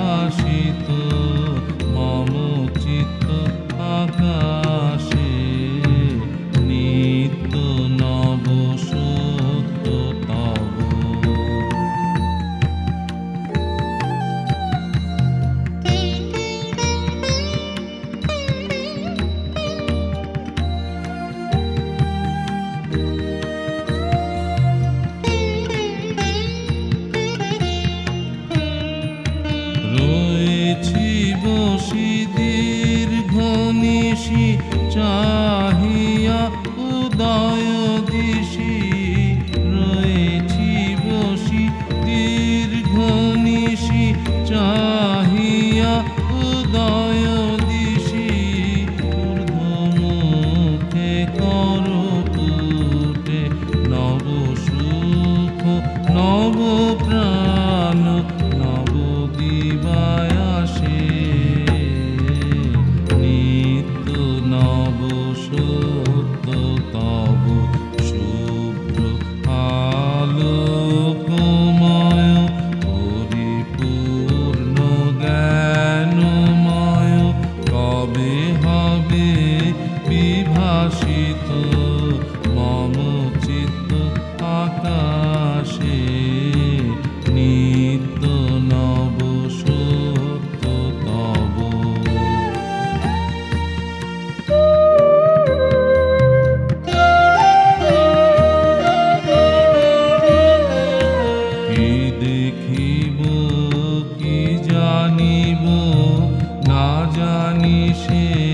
বিভাসিত মম চিত্ত আকাশে, নিত্য নব সত্য তব। রয়েছি বসি দীর্ঘ নিশি চাহিয়া উদয় দিশি, রয়েছি বসি দীর্ঘ নিশি চাহিয়া উদয় দিশি, ঊর্ধ্বমুখে করপুটে নব সুখ নব প্রাণ নব দিবায়াসে, নিত্য নব সত্য তব শুভ্র আলোকময় পরিপূর্ণ জ্ঞানময়, কবে হবে বিভাসিত মম চিত্ত আকাশে, নিত্য নব সত্য তব। কি দেখিব কি জানিব না জানি সে